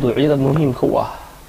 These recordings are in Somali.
mawduucyada muhiimka u ah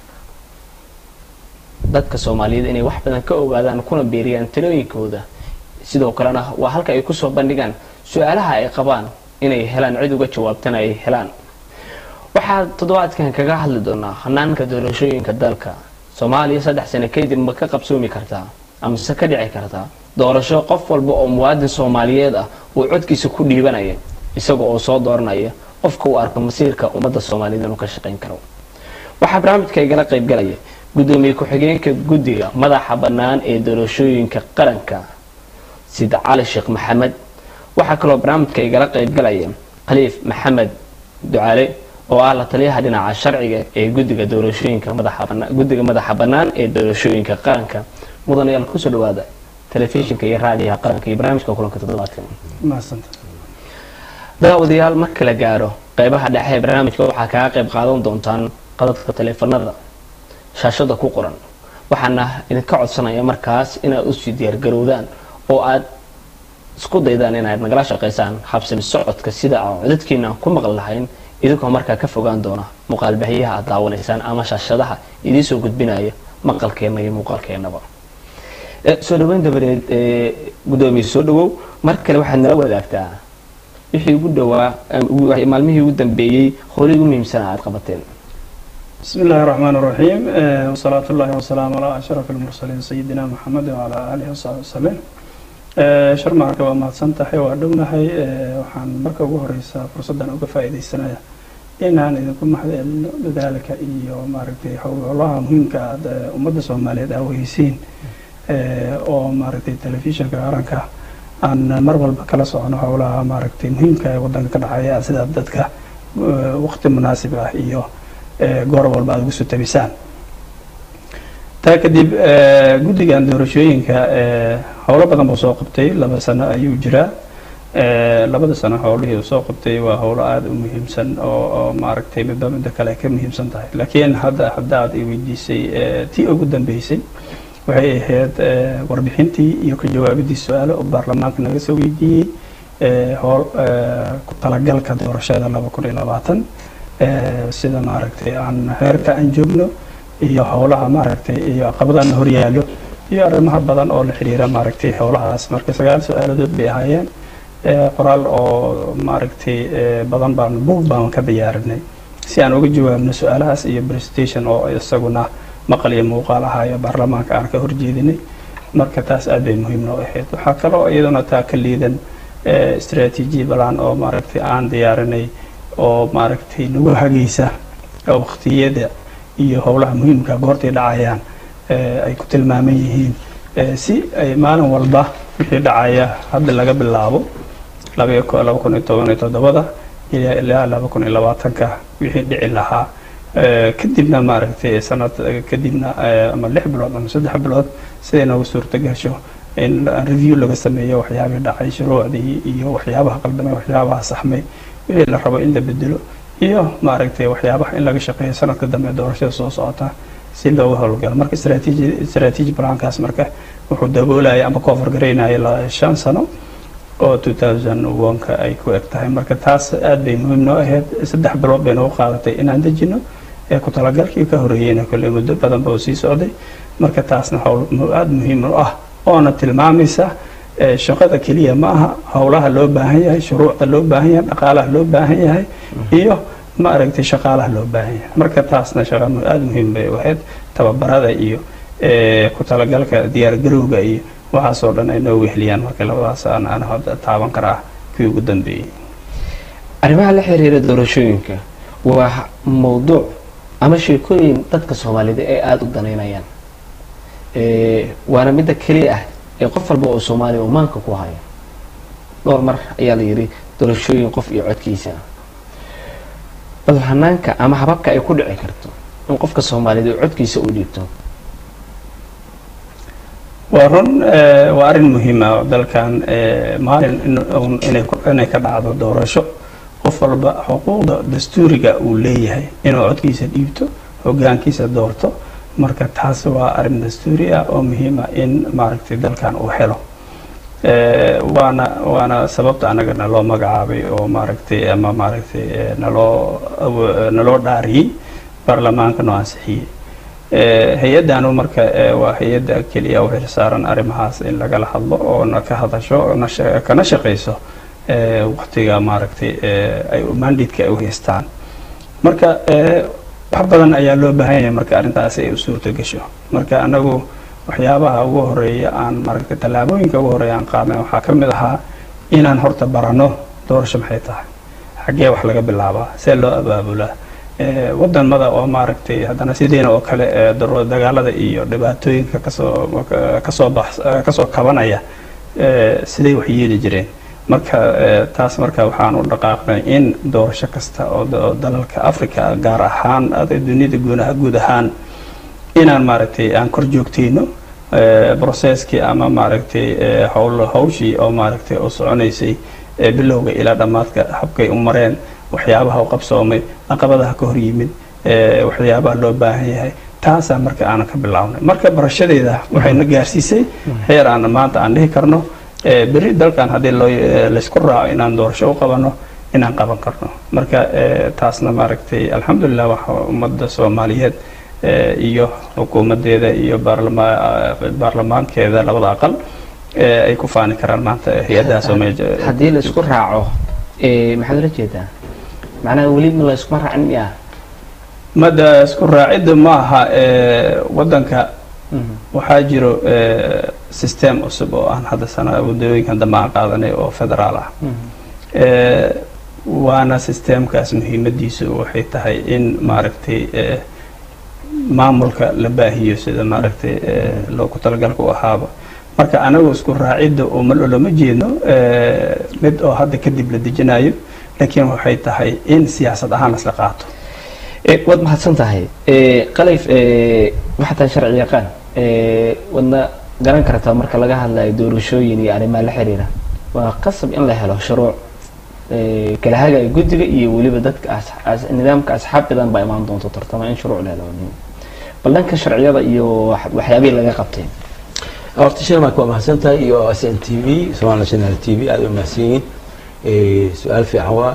dadka Soomaaliyeed inay wax badan ka ogaadaan kuna beeriyaan talooyinkooda sidoo kalena waa halka ay ku soo bandhigaan su'aalaha ay qabaan inay helaan cid uga jawaabtana ay helaan waxaa toddobaadkan kaga hadli doonaa hanaanka doorashooyinka dalka Soomaaliya 3 sano kadib ma ka qabsoomi kartaa ama se ka dhici kartaa doorasho qof walba oo muwaadin Soomaaliyeed ah uu codkiisa ku dhiibanaya isagoo oo soo dooranaya qofka uu arko masiirka ummadda Soomaaliyeed inuu ka shaqeyn karo waxa barnaamijka igala qayb galaya gudoomiye ku-xigeenka guddiga madaxa bannaan ee doorashooyinka qaranka sida Cali Sheekh Maxamed waxa kale oo barnaamijka igala qayb galaya Khaliif Maxamed Ducaale oo ah la taliyaha dhinaca sharciga ee guddiga doorashooyinka madaxa bannaan ee doorashooyinka qaranka mudanayaal ku soo dhawaada telefishinka iyo raadiyaha qaranka iyo barnaamijka kulanka toddobaadkan daawadayaal marka la gaaro qaybaha dhexe ee barnaamijka waxaa kaga qayb qaadan doontaan qadadka taleefanada shaashada ku qoran waxaana idinka codsanaya markaas inaad u sii diyaar garowdaan oo aad isku daydaan inaad nagala shaqeysaan habsami socodka sida aan codadkiina ku maqal lahayn idinkoo markaa ka fogaan doona muuqaal baahiyaha aad daawanaysaan ama shaashadaha idin soo gudbinaya maqalkeena iyo muuqaalkeenaba soo dhaweyn dabadeed gudoomiye soo dhawow mar kale waxaad nala wadaagtaa wixii ugu dhawaa maalmihii ugu dambeeyay howlihii ugu muhiimsan aad qabateen بسم الله الرحمن الرحيم وصلاة الله وسلام على أشرف المرسلين سيدنا محمد وعلى آله وصحبه وسلم شرمعك وما تسنتحي وعدونا هاي وحان مركا وهريسا فرصدا وكفايدة السنة إن أنا إذا كنت محد بذلك إيه وماركتي حول الله مهمك أمد الصومالية داويسين وماركتي تلفزيون كارنكا أن مربل بكلا صعنو حولها ماركتي مهمك ودنك كدحايا سيدا بددك وقت مناسب إيه goor walba aad ugu soo tabisaan taa kadib guddigan doorashooyinka howlo badan buu soo qabtay 2 sano ayuu jiraa 2 sano howlihii soo qabtay waa howlo aad u muhiimsan oo maaragtay midba kale ka muhiimsan tahay laakiin hadda aad i weydiisay tii ugu dambeysay waxay ahayd warbixintii iyo ka jawaabidii su'aalo oo baarlamaanka naga soo weydiiyay howl ku talagalka doorashada 2020 sida maaragtay aan heerka aan joogno iyo howlaha maaragtay iyo caqabadaha hor yaalo iyo arrimaha badan oo la xiriira maaragtay howlahaas marka 9 su'aaladood bay ahaayeen qoraal oo maaragtay badan buug baan ka diyaarinay si aan uga jawaabno su'aalahaas iyo presentation oo isaguna maqal iyo muuqaal ahayo baarlamaanka aan ka horjeedinay marka taas aad bay muhiim noo ahayd waxa kale oo iyaduna taa ka liidan istiraatiiji balan oo maaragtay aan diyaarinay oo maaragtay nagu hagaysa waqtiyada iyo howlaha muhiimka goortay dhacayaan ay ku tilmaaman yihiin si ay maalin walba wixii dhacaya hadda laga bilaabo 2017 ilaa 2020ka wixii dhici lahaa kadibna maaragtay sanad kadibna ama 6 bilood ama 3 bilood sidee noogu suurta gasho in review laga sameeyo waxyaabihii dhacay shuruucdii iyo waxyaabaha qaldamay waxyaabaha saxmay wixii la rabo in la bedelo iyo maaragtay waxyaabaha in laga shaqeeyo sanadka dambe doorashada soo socota si looga howlgalo marka strategy plankaas marka wuxuu daboolaya ama cover gareynaya 5 sano oo 2001ka ay ku eg tahay marka taas aad bay muhiim noo ahayd 3 bilood bay noo qaadatay inaan dejino ku talagalkii ka horeeyayna kulli muddo badan baa sii socday marka taasna howl aad muhiim u ah oo na tilmaamaysa shaqada kaliya ma aha howlaha loo baahan yahay shuruucda loo baahan yahay dhaqaalaha loo baahan yahay iyo maaragtay shaqaalaha loo baahan yahay marka taasna shaqo aad muhiim bay ahayd tababarada iyo ku talagalka diyaar garowga iyo waxaas oo dhan ay noo wehliyaan marka labadaas aan hadda taaban karaa kii ugu dambeeyay arrimaha la xiriira doorashooyinka waa mowduuc ama sheekooyin dadka Soomaalida ay aad u daneynayaan waana mid kaliya ah ee qof walba oo Soomaali oo maanka ku haya dhowr mar ayaa la yiri doorashooyin qof iyo codkiisa bal hanaanka ama hababka ay ku dhici karto in qofka Soomaalida uu codkiisa u dhiibto waa arrin muhiim ah dalkan maalin inay ka dhacdo doorasho qof walba xuquuqda dastuuriga uu leeyahay inuu codkiisa dhiibto hoggaankiisa doorto marka taas waa arrin dastuuri ah oo muhiim ah in maaragtay dalkan uu helo waana sababta anagana loo magacaabay oo maaragtay ama maaragtay naloo dhaariyay baarlamaanka noo ansixiyey hay-addanu marka waa hay-adda keliya u xilsaaran arrimahaas in lagala hadlo oo ka hadasho kana shaqayso waqtiga maaragtay ay mandatka ay u haystaan marka wax badan ayaa loo baahan yahay marka arrintaasi ay u suurto gasho marka anagu waxyaabaha ugu horeeya aan maaragtay tallaabooyinka ugu horeeya aan qaadnay waxaa ka mid ahaa inaan horta barano doorasho maxay tahay xaggee wax laga bilaabaa see loo abaabulaa wadamada oo maaragtay haddana sideena oo kale dagaalada iyo dhibaatooyinka kasoo kabanaya siday wax yeeli jireen marka taas marka waxaan u dhaqaaqnay in doorasho kasta oo dalalka Afrika gaar ahaan dunida guud ahaan inaan maaragtay aan kor joogtayno processkii ama maaragtay hawshii oo maaragtay oo soconaysay bilowga ilaa dhamaadka habkay u mareen waxyaabaha u qabsoomay caqabadaha ka hor yimid waxyaabaha loo baahan yahay taasaa marka aanan ka bilaabnay marka barashadeeda waxayna gaarsiisay heer aan maanta aan dhihi karno beri dalkan haddii laysku raaco inaan doorasho u qabano inaan qaban karno marka taasna maaragtay alxamdulilah waxa ummadda soomaaliyeed iyo xukuumadeeda iyo baarlamaankeeda labada aqal ay ku faani karaan maanta hay-adahaas oo meesha haddii la isku raaco maxaad ula jeedaa macnaha weli ma la iskuma raacin miyaa mada isku raacidda ma aha waddanka waxaa jiro system cusub oo aan hadda wadooyinkan dambe aan qaadanay oo federaal ah waana systemkaas muhiimadiisu waxay tahay in maaragtay maamulka la baahiyo sida maaragtay loogu talagalka u ahaaba marka anagu isku raacidda oo lama jeedno mid oo hadda kadib la dejinayo laakiin waxay tahay in siyaasad ahaan lasla qaato waad mahadsan tahay qalayf waxaa tahay sharci yaqaan wadna garan kartaa marka laga hadlayo doorashooyin iyo arrimaha la xiriira waa qasab in la helo shuruuc kala hagaya guddiga iyo weliba dadka nidaamka asxaabtadan baa imaan doonto tartama in shuruuc la helo bal dhanka sharciyada iyo waxyaabihii laga qabtay horta shirmaak waa mahadsan tahay iyo SNTV Somali National TV aad u mahadsan yihiin su-aal fiican waa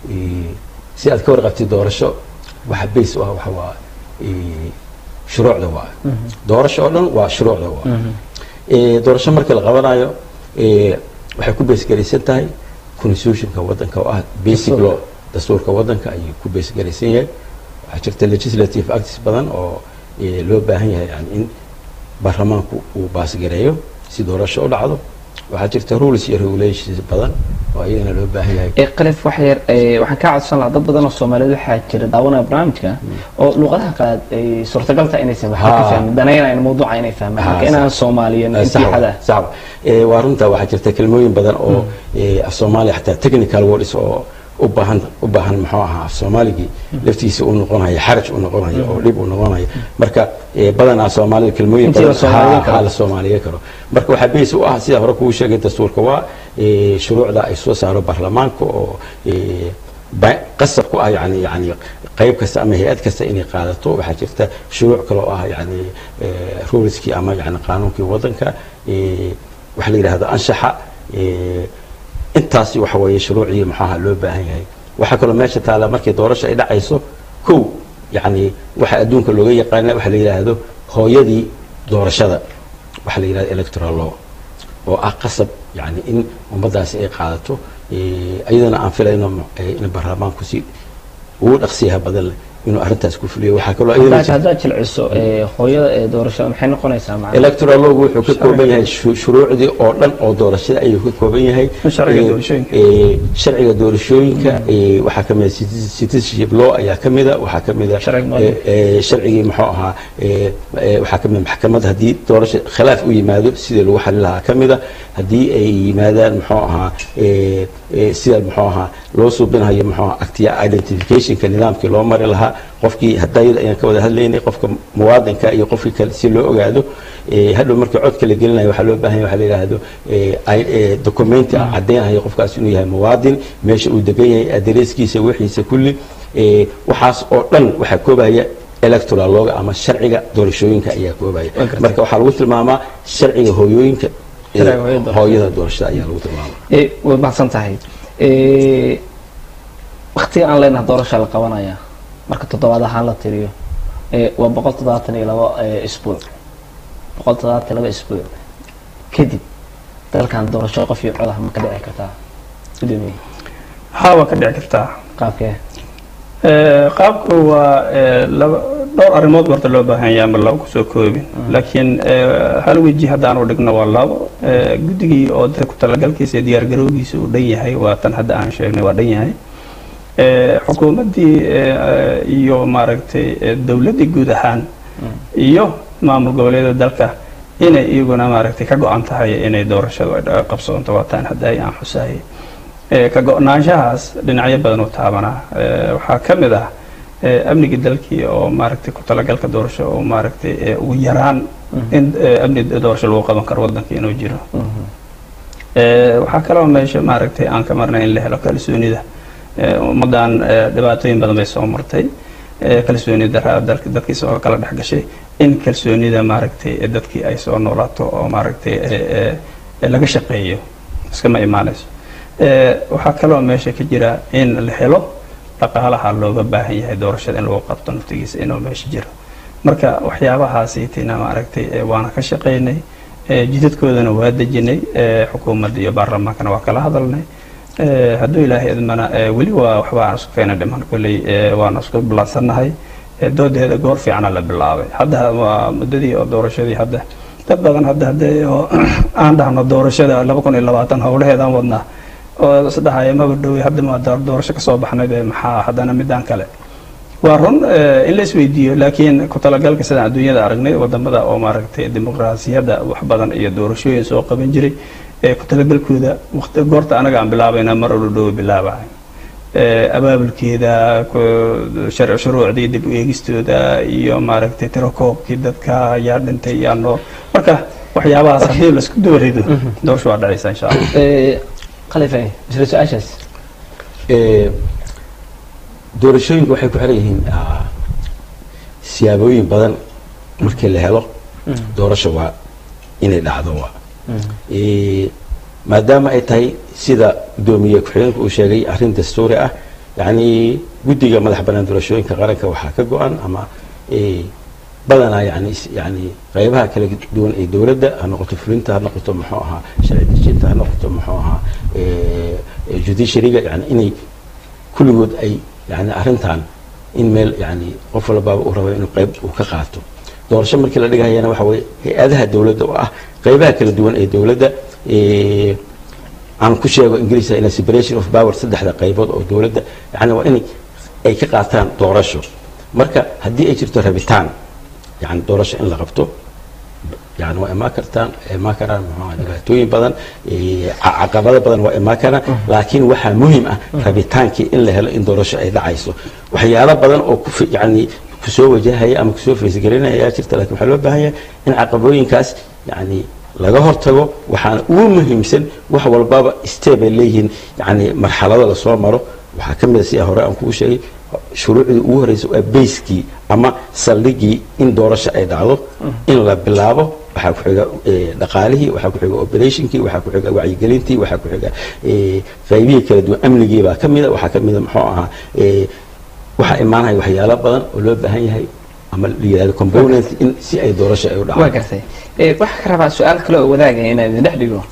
si aad ka warqabtid doorasho waxa base u ah waxa waa shuruucda waa doorasho oo dhan waa shuruucda waa doorasho marka la qabanayo waxay ku base garaysan tahay constitutionka waddanka oo ah basic law dastuurka waddanka ayuu ku base garaysan yahay waxaa jirta legislative acts badan oo loo baahan yahay yani in baarlamaanku uu baasgareeyo si doorasho u dhacdo waxaa jirta rules iyo regulations badan oo iyadana loo baahan yahay qalif wax yar waxaan ka codsan lahaa dad badan oo Soomaaliyeed waxaa jira daawanaya barnaamijka oo luqadaha qaad ay suurtagal tahay inay wax ka fahmaan danaynayaan mawduuca inay fahmaan marka inaan Soomaaliyeed intiixada sax waa runta waxaa jirta kelmooyin badan oo af Soomaali xataa technical words oo u baahan muxuu ahaa af Soomaaligi laftiisa uu noqonayo xaraj uu noqonayo oo dhib uu noqonayo marka badanaa Soomaaliga kelmooyin badan la Soomaaliyeed karo marka waxa base u ah sida hore kuu sheegay dastuurka waa shuruucda ay soo saaro baarlamaanka oo qasab ku ah yani qayb kasta ama hay'ad kasta inay qaadato waxaa jirta shuruuc kale oo ah yani ruleski ama yani qaanuunkii waddanka waxa la yiraahdo anshaxa intaasi waxa weeye shuruucii maxaa loo baahan yahay waxa kale meesha taala markii doorasho ay dhacayso kow yani waxa adduunka looga yaqaan waxa la yiraahdo hooyadii doorashada waxa la yiraahdo electoral law oo ah qasab yani in ummadaasi ay qaadato ayadana aan filayno in baarlamaanku si uu dhaqsiyaha badan inuu arintaas ku fuliyo waxa kale oo ay hadda jilciso hooyada doorashada maxay noqonaysaa macna electoral law wuxuu ka kooban yahay shuruucdii oo dhan oo doorashada ayuu ka kooban yahay sharciga doorashooyinka waxa kamid citizenship law ayaa kamid waxa kamid sharcigii muxuu ahaa waxa kamid maxkamadda hadii doorasho khilaaf u yimaado sidii lagu xalin lahaa kamid hadii ay yimaadaan muxuu ahaa sida muxuu ahaa loo suubinayo muxuu ahaa actiya identificationka nidaamkii loo mari lahaa qofkii hadayada ayaan ka wada hadlaynay qofka muwaadinka iyo qofkii kale si loo ogaado hadhow marka codka la gelinayo waxa loo baahan yahay waxa la yiraahdo documenti cadeynayo qofkaas inuu yahay muwaadin meesha uu degan yahay adreeskiisa wixiisa kulli waxaas oo dhan waxa koobaya electoral law ama sharciga doorashooyinka ayaa koobaya marka waxa lagu tilmaamaa sharciga hooyooyinka hooyada doorashada ayaa lagu tilmaamaa way baxsan tahay waqtiga aan leenahay doorasho la qabanaya marka toddobaad ahaan la tiriyo waa 172 isbuuc 172 isbuuc kadib dalkan doorasho qof iyo cod ah ma ka dhici kartaa gudoomiye haa waa ka dhici kartaa qaabkee qaabku waa dhowr arrimood horta loo baahan yahay mar laba kusoo koobin laakiin hal weji haddaan u dhigno waa labo guddigii oo dadka ku talagalkiisa iyo diyaargarowgiisa uu dhan yahay waa tan hadda aan sheegnay waa dhan yahay xukuumaddii iyo maaragtay dowladdii guud ahaan iyo maamul goboleedyada dalka inay iyaguna maaragtay ka go-an tahay inay doorashadu ay qabsoonto waa tan hadda aan xusaayay ka go-naanshahaas dhinacyo badan u taabanaa waxaa ka mid ah amniga dalkii oo maaragtay ku talagalka doorasho oo maaragtay ugu yaraan in amni doorasho lagu qaban karo waddanka inuu jiro waxaa kaloo meesha maaragtay aan ka marnay in la helo kalsoonida ummaddan dhibaatooyin badan bay soo martay kalsooni darra dadkii soo kala dhex gashay in kalsoonida maaragtay dadkii ay soo noolaato oo maaragtay laga shaqeeyo iskama imaanayso waxaa kaloo meesha ka jira in la helo dhaqaalaha looga baahan yahay doorashada in lagu qabto naftigiisa inuu meesha jiro marka waxyaabahaasiitina maaragtay waana ka shaqaynay jidadkoodana waa dejinay xukuumadda iyo baarlamaankana waa kala hadalnay hadduu ilaahay idmana weli waa waxba aan isku keena dhiman kolley waana isku bilaadsannahay doodeeda goor fiicana la bilaabay hadda waa muddadii oo doorashadii hadda dad badan hadda oo aan dhahno doorashada 2020 howlaheedaan wadnaa oo saddex maba dhowey hadda ma doorasho ka soo baxnayd maxaa haddana midaan kale waa run in la isweydiiyo laakiin ku talagalka sidaan adduunyada aragnay wadamada oo maaragtay dimuqraasiyadda wax badan iyo doorashooyin soo qaban jiray ku talagalkooda waqti goorta anaga aan bilaabayna mar uu dhow bilaabay abaabulkeeda shuruucdii dib u eegistooda iyo maaragtay tirakoobkii dadka ayaa dhintay yaano marka waxyaabahaas haddii la isku doorido doorasho waa dhacaysa insha allah khalifa isla su-aashaas doorashooyinku waxay ku xiran yihiin siyaabooyin badan markii la helo doorasho waa inay dhacdo waa maadaama ay tahay sida gudoomiye ku-xigeenka uu sheegay arrin dastuuri ah yacni guddiga madax bannaan doorashooyinka qaranka waxaa ka go-an ama badanaa yani qaybaha kala duwan ee dowladda ha noqoto fulinta ha noqoto muxuu ahaa sharci dejinta ha noqoto muxuu ahaa judiciaryga yani inay kulligood ay yani arrintan in meel yani qof walbaaba uu rabo inuu qayb uu ka qaato doorasho markii la dhigayana waxa weye hay-adaha dowladda oo ah qaybaha kala duwan ee dowladda aan ku sheego ingiriisa ina separation of power saddexda qaybood oo dowladda yani waa inay ay ka qaataan doorasho marka haddii ay jirto rabitaan يعني doorasho in la qabto يعني waa imaan karaan muxuu dhibaatooyin badan caqabado badan waa imaan karaan laakiin waxaa muhiim ah rabitaankii in la helo in doorasho ay dhacayso waxyaalo badan oo yani kusoo wajahaya ama kusoo feesgarinaya ayaa jirta laakiin waxaa loo baahan yahay in caqabooyinkaas yani laga hortago waxaana ugu muhiimsan wax walbaba step ay leeyihiin yani marxalado la soo maro waxaa ka mid ah sida hore aan kugu sheegay shuruucdii ugu horeysa waa bayskii ama saldhigii in doorasho ay dhacdo in la bilaabo waxaa ku xiga dhaqaalihii waxaa ku xiga operationkii waxaa ku xiga wacyigelintii waxaa ku xiga qaybihii kala duwan amnigii baa ka mida waxaa ka mida muxuu ahaa waxaa imaanaya waxyaalo badan oo loo baahan yahay ama la yidhahdo component in si ay doorasho ay u dhacdo waa gartay waxaa ka rabaa su-aal kale oo wadaagaya inaan idin dhex dhigo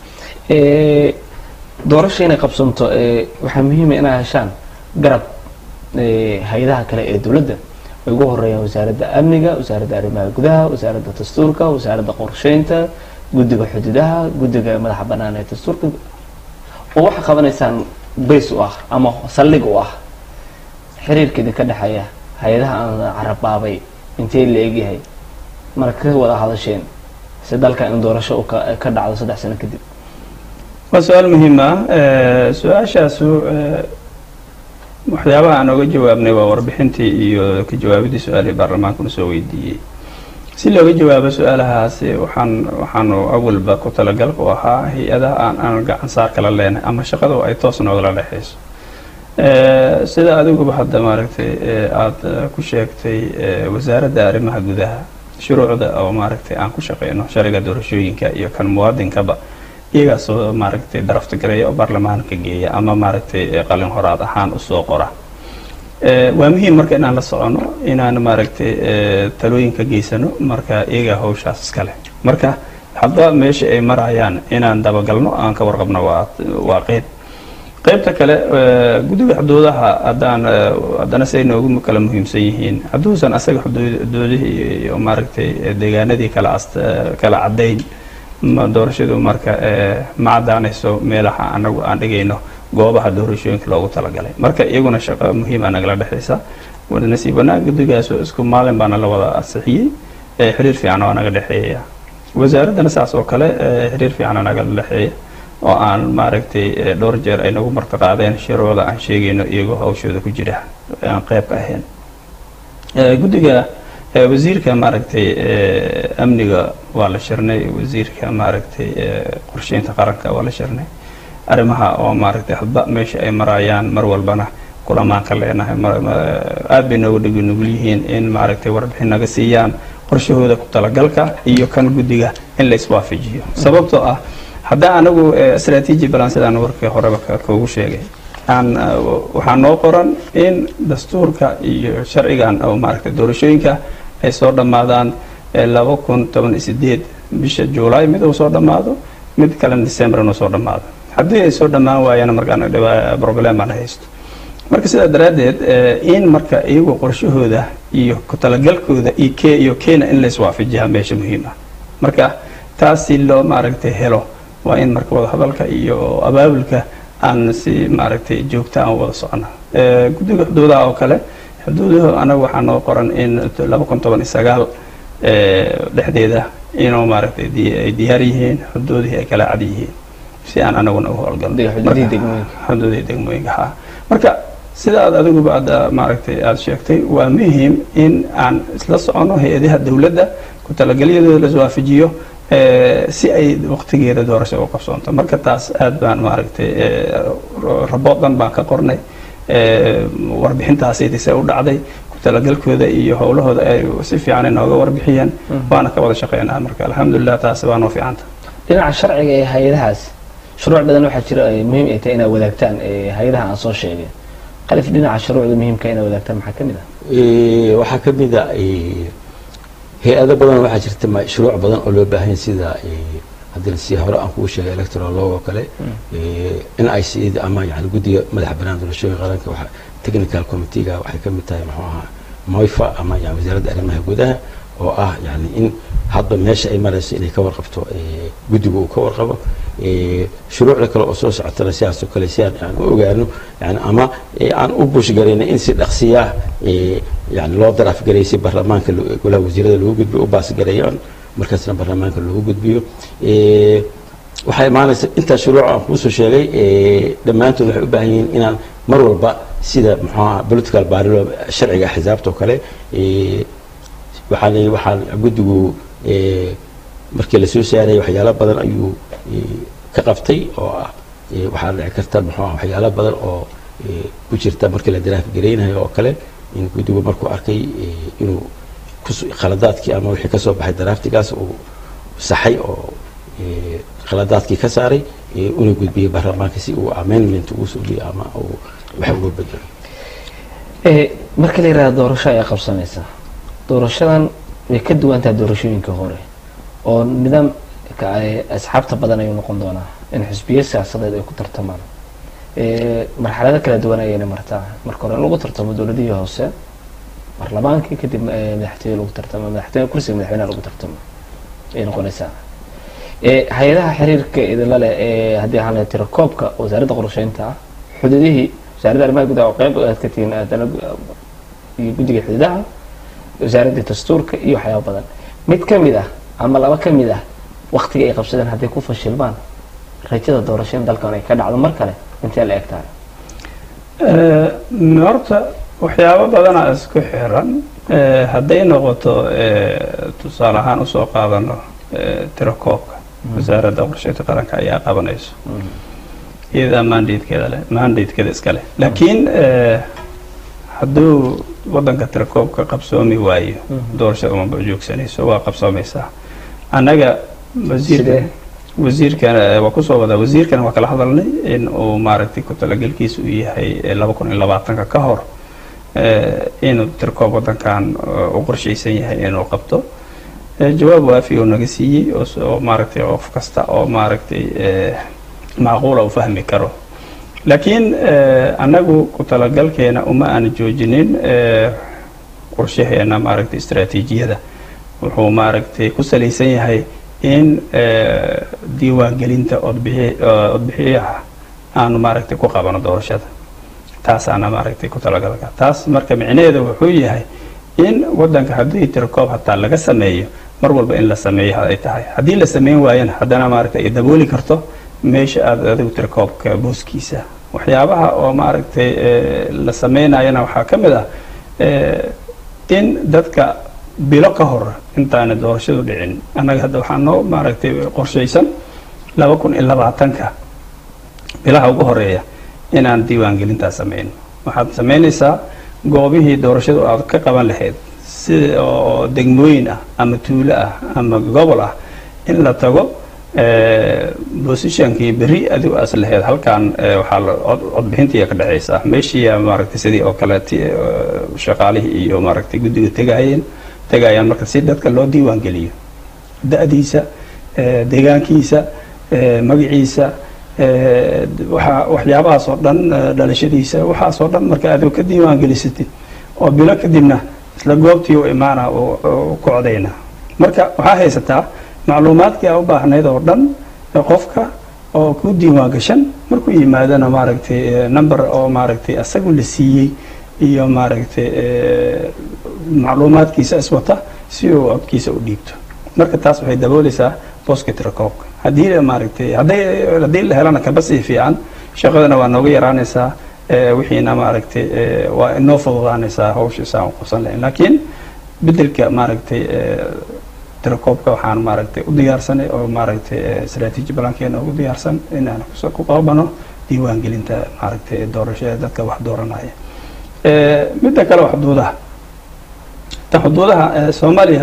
doorasho inay qabsanto waxaa muhiima inaa heshaan garab hay-adaha kale ee dowladda ay ugu horeeyaan wasaaradda amniga wasaaradda arrimaha gudaha wasaaradda dastuurka wasaaradda qorsheynta guddiga xuduudaha guddiga madaxa bannaan ee dastuurka oo waxaa qabanaysaan bays u ah ama saldhig u ah xiriirkeeda ka dhexeeya hay-adaha aan carabaabay intee la egyahay marka ka wada hadasheen si dalka in doorasho ka dhacdo 3 sano kadib waa su-aal muhiim ah su-aashaasu waxyaabaha aan oga jawaabnay waa warbixintii iyo ka jawaabidii su-aalihii baarlamaankuna soo weydiiyey si looga jawaabo su-aalahaasi waxaanu awalba ku talagal u ahaa hay-adaha aan gacan saar kala leenahay ama shaqada ay toos noogala dhexayso sida adiguba hadda maaragtay aada ku sheegtay wasaaradda arrimaha gudaha shuruucda oo maaragtay aan ku shaqeyno sharciga doorashooyinka iyo kan muwaadinkaba iyagaasoo maaragtay darafta gareeya oo baarlamaanka geeya ama maaragtay qalin horaad ahaan usoo qora waa muhiim marka inaan la socono inaan maaragtay talooyinka geysano marka iyaga hawshaas iskale marka hadda meesha ay marayaan inaan dabagalno aan ka warqabno waa qaybta kale guddiga xuduudaha haddana siday noogu kala muhiimsan yihiin hadduusan asaga xuduudihii iyo maaragtay deegaanadii kala caddayn doorashadu marka ma caddaanayso meelaha anagu aan dhigayno goobaha doorashooyinka loogu talagalay marka iyaguna shaqo muhiima nagala dhexaysa nasiib wanaag guddigaas isku maalin baana la wada ansixiyey xiriir fiican oo naga dhexeeya wasaaraddana saas oo kale xiriir fiican nagala dhexeeya oo aan maaragtay dhowr jeer ay nagu martiqaadeen shirooda aan sheegayno iyagoo hawshooda ku jira aan qayb ka ahayn guddiga wasiirka maaragtay amniga waa la shirnay wasiirka maaragtay qorsheynta qaranka waa la shirnay arrimaha oo maaragtay hadba meesha ay marayaan mar walbana kulamaan ka leenahay aad bay noogu nugul yihiin in maaragtay warbixin naga siiyaan qorshahooda ku talagalka iyo kan guddiga in la iswaafajiyo sababtoo ah haddaan anagu strategy balan sidaan warkii horeba kuugu sheegay waxaa noo qoran in dastuurka iyo sharcigan oo maaragtay doorashooyinka ay soo dhammaadaan 2018 bisha July mid uu soo dhammaado mid kalena December uu soo dhammaado haddii ay soo dhammaan waayana markaan problem aan haysto marka sidaa daraadeed in marka iyagu qorshahooda iyo ku talagalkooda iyo keena in la iswaafajiyaa meesha muhiim ah marka taasi loo maaragtay helo waa in marka wada hadalka iyo abaabulka aan si maaragtay joogta aan wada socona guddiga xuduudaha oo kale xuduuduhu anagu waxaa noo qoran in 2019 dhexdeeda inuu maaragtay ay diyaar yihiin xuduudihii ay kala cad yihiin si aan anaguna u howlgalno xuduudihii degmooyinka ha marka sida aad adiguba maaragtay aad sheegtay waa muhiim in aan isla socono hay-adaha dowladda ku talagalyadooda la iswaafajiyo si ay waqtigeeda doorasho u qabsoonto marka taas aad baan maaragtay raboodan baan ka qornay warbixintaasay u dhacday ku talagalkooda iyo howlahooda ay si fiican inooga warbixiyeen waana ka wada shaqeynaa marka alxamdulilah taas waa noo fiicanta dhinaca sharciga ee hay-adahaas shuruuc badan waxaa jira ay muhiim ay tahay inaad wadaagtaan hay-adaha aan soo sheegay qalif dhinaca shuruucda muhiimka inaad wadaagtaan maxaa ka mid ah waxaa ka mid ah hay-ado badan waxaa jirta shuruuc badan oo loo baahan yahay sida haddii si hore aan kugu sheegay electoral law oo kale NIC ama yani guddiga madaxa bannaan doorashooyinka qaranka waxa technical committee-ga waxay ka mid tahay muxuu ahaa MOIFA ama yani wasaaradda arrimaha gudaha oo ah yani in hadba meesha ay marayso inay ka warqabto guddigu uu ka warqabo shuruucda kale oo soo socotana sidaas oo kale si aan u ogaano yani ama aan u bush garayna in si dhaqsiya yani loo daraaf gareysay baarlamaanka golaha wasiirada lagu gudbiyo u baas gareeyaan markaasna baarlamaanka lagu gudbiyo waxay imaanaysa intaa shuruuc aan kuusoo sheegay dhammaantood waxay u baahan yihiin inaan mar walba sida muxuu ahaa political barilo sharciga axsaabta oo kale waxaan guddigu markii lasoo saaray waxyaalo badan ayuu ka qabtay oo ah waxaa dhici karta muxuu ahaa waxyaalo badan oo ku jirta markii la daraaf gareynayo oo kale in guddigu markuu arkay inuu khaladaadkii ama wixii ka soo baxay daraaftigaas uu saxay oo khaladaadkii ka saaray una gudbiyey baarlamaanka si uu amendment ugu suuliyo ama uu wax uga bedelo marka la yiraahdo doorasho ay qabsanaysa doorashadan way ka duwan tahay doorashooyinka hore oo nidaamka ay asxaabta badan ay noqon doonaa in xisbiyo siyaasadeed ay ku tartamaan marxalado kala duwan ayayna martaa marka hore in lagu tartamo dowladihii hoose baarlamaankii kadib madaxtooye lagu tartamo madaxtooye kursiga madaxweynaha lagu tartamo ay noqonaysaa hay-adaha xiriirka idinla leh haddii aan la tiro koobka wasaaradda qorsheynta xuduudihii wasaaradda arrimaha gudaha oo qayb aad ka tihiin aadana iyo guddiga xuduudaha wasaaradda dastuurka iyo waxyaabo badan mid ka mid ah ama laba ka mid ah waqtiga ay qabsadeen hadday ku fashilmaan rajada doorasho in dalkan ay ka dhacdo mar kale intee la eg tahay horta waxyaabo badanaa isku xiran hadday noqoto tusaale ahaan usoo qaadano tirakoobka wasaaradda qorsheynta qaranka ayaa qabanayso iyada mandatekeeda iska leh laakiin hadduu wadanka tirakoobka qabsoomi waayo doorashada uma joogsanayso waa qabsoomaysaa annaga wasiirkana waa kusoo wadaa wasiirkana waa kala hadalnay in uu maaragtay ku talagalkiisa uu yahay 2020 ka hor inuu tirkoob waddankan u qorshaysan yahay inuu qabto jawaab waafi oo naga siiyey oo maaragtay qof kasta oo maaragtay macquula u fahmi karo laakiin annagu ku talagalkeena uma aan joojinin qorshaheena maaragtay istaraatiijiyada wuxuu maaragtay ku salaysan yahay in diiwaangelinta codbixiyaha aanu maaragtay ku qabano doorashada taasaana maaragtay ku talagalka taas marka micnaheedu wuxuu yahay in waddanka haddii tirkoob hataa laga sameeyo mar walba in la sameeyo ay tahay haddii la sameyn waayana haddana maaragtay ay dabooli karto meesha aad adigu tirkoobka booskiisa waxyaabaha oo maaragtay la sameynayana waxaa ka mid ah in dadka bilo ka hor intaana doorashadu dhicin annaga hadda waxaa noo maaragtay qorshaysan 2020ka bilaha ugu horeeya inaan diiwaangelintaa sameyno waxaad sameynaysaa goobihii doorashadu aad ka qaban lahayd sida oo degmooyin ah ama tuulo ah ama gobol ah in la tago positionkii berri adigu as lahayd halkan waxaa codbixintii ka dhacaysa meeshii maaragtay sidii oo kale shaqaalihii iyo maaragtay guddiga tagayaan marka si dadka loo diiwaan geliyo da'diisa deegaankiisa magaciisa waxyaabahaas oo dhan dhalashadiisa waxaas oo dhan marka aad ka diiwaan gelisatid oo bilo kadibna isla goobtii u imaana oo ku codayna marka waxaa haysataa macluumaadkii u baahnayd oo dhan qofka oo ku diiwaan gashan markuu yimaadana maaragtay number oo maaragtay asagu la siiyey iyo maaragtay macluumaadkiisa iswata si uu codkiisa u dhiibto marka taas waxay daboolaysaa booska tirkoobka haddii maaragtay haddii la helana kaba sii fiican shaqadana waa nooga yaraanaysaa wixiina maaragtay waa inoo fududaanaysaa hawshiisa aan qabsan lahayn laakiin bedelka maaragtay tirkoobka waxaan maaragtay u diyaarsanay oo maaragtay istaraatiiji balankeena ugu diyaarsan inaan ku qabano diiwaangelinta maaragtay doorashada dadka wax dooranaya midda kale xuduudaha Soomaaliya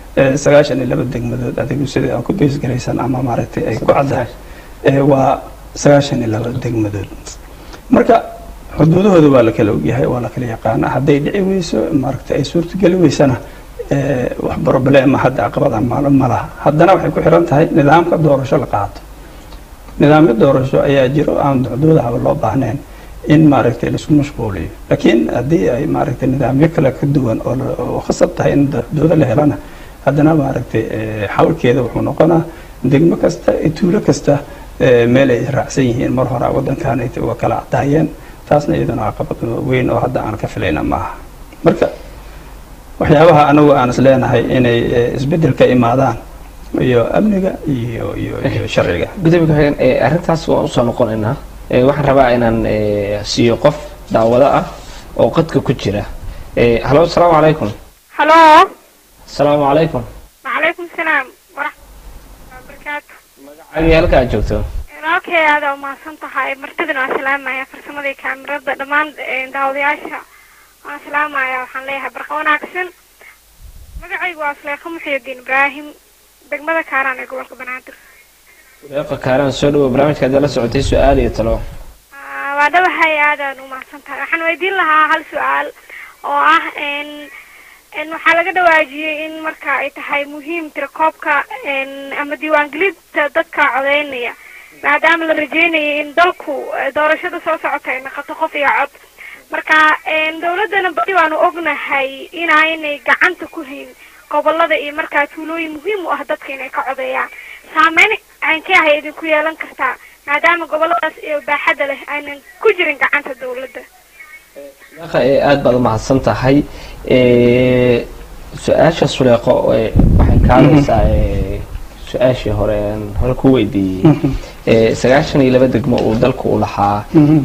92 degmadood adigu sida aan ku beesgaraysan ama maaragtay ay ku caddahay waa 92 degmadood marka xuduudahooda waa la kala ogyahay waa la kala yaqaana hadday dhici weyso maaragtay ay suurtageli weysana wax problema hadda caqabada ma laha haddana waxay ku xiran tahay nidaamka doorasho la qaato nidaamka doorasho ayaa jiro aan xuduudaha loo baahnayn in maaragtay la isku mashquuliyo laakiin haddii ay maaragtay nidaamyo kale ka duwan oo khasab tahay in xuduuda la helana haddana maaragtay xawlkeeda wuxuu noqonaa degmo kasta tuulo kasta meel ay raacsan yihiin mar hore waddankan ay uga kala caddaayeen taasna iyadana caqabad weyn oo hadda aan ka filayna maaha marka waxyaabaha anagu aan is leenahay inay isbedel ka imaadaan iyo amniga iyo sharciga gudoomiye ku-xigeen arrintaas waan usoo noqonaynaa waxaan rabaa inaan siiyo qof daawado ah oo qadka ku jira halo asalaamu calaykum halo asalaamu calaykum wacalaykum salaam waraxmatullahi wabarakaatu magacaaga halka aad joogto okay aada umahadsan tahay martidana waan salaamaya farsamada iyo kaamirada dhammaan daawadayaasha waan salaamaya waxaan leeyahay barqa wanaagsan magacaygu waa Suleekha Muxyidiin Ibraahim degmada Kaaraan ee gobolka Banaadir Suleekha Kaaraan soo dhawo barnaamijka la socotay su'aal iyo talo waa dhawahay aada umahadsan tahay waxaan weydiin lahaa hal su'aal oo ah in waxaa laga dhawaajiyay in marka ay tahay muhiim tirkoobka ama diiwaangelinta dadka codeynaya maadaama la rajeynayo in dalku doorashada soo socota ay noqoto qof iyo cod marka dawladana badi waanu ognahay inaanay gacanta ku hayn gobolada iyo markaa tuulooyin muhiim u ah dadka inay ka codeeyaan saameyn aankee ahay idinku yeelan kartaa maadaama goboladaas iyo baaxadda leh aanan ku jirin gacanta dawladda aad baad umahadsan tahay su-aasha Suleekho waxay kaalmaysaa su-aashii hore ku weydiiyey 92 degmo uu dalku u lahaa